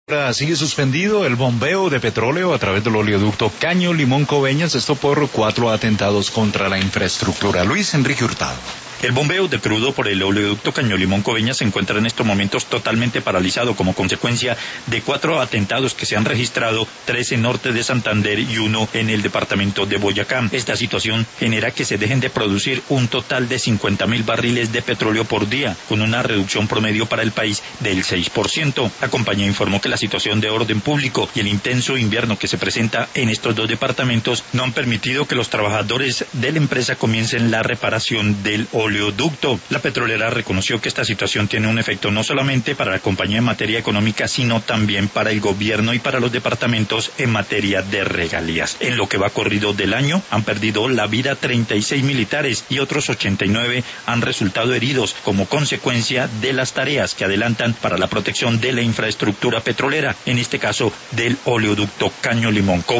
Ahora sigue suspendido el bombeo de petróleo a través del oleoducto Caño Limón Coveñas, esto por 4 atentados contra la infraestructura. Luis Enrique Hurtado. El bombeo de crudo por el oleoducto Caño Limón Coveñas se encuentra en estos momentos totalmente paralizado como consecuencia de 4 atentados que se han registrado, 3 en norte de Santander y 1 en el departamento de Boyacá. Esta situación genera que se dejen de producir un total de 50.000 barriles de petróleo por día, con una reducción promedio para el país del 6%. La compañía informó que la situación de orden público y el intenso invierno que se presenta en estos dos departamentos no han permitido que los trabajadores de la empresa comiencen la reparación del oleoducto. La petrolera reconoció que esta situación tiene un efecto no solamente para la compañía en materia económica, sino también para el gobierno y para los departamentos en materia de regalías. En lo que va corrido del año, han perdido la vida 36 militares y otros 89 han resultado heridos como consecuencia de las tareas que adelantan para la protección de la infraestructura petrolera, en este caso del oleoducto Caño Limón.